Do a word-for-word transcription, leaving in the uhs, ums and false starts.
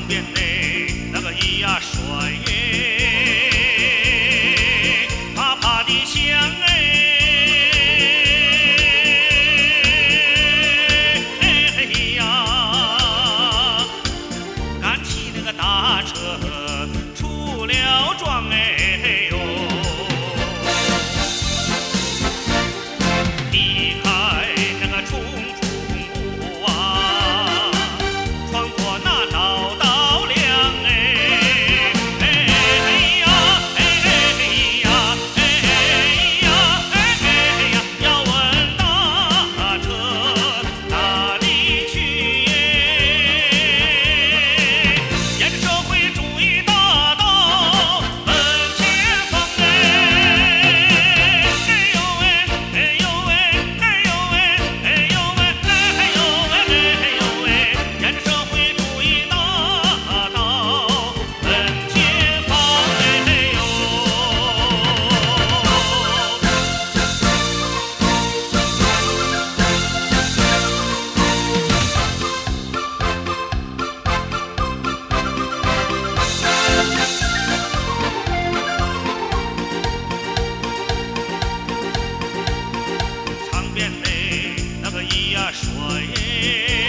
边的那个咿呀帅耶，啪啪的响哎，哎呀，赶起那个大车出了庄哎呦，离开那个重重雾啊，穿过那道道梁哎，哎呀哎呀哎呀哎呀，要问大车哪里去耶？沿着社会主义大道奔前方哎，哎呦喂哎呦喂哎呦喂哎呦喂哎呦喂哎呦喂，沿着社会主义大道奔前方哎呦。场边的那个咿呀说耶。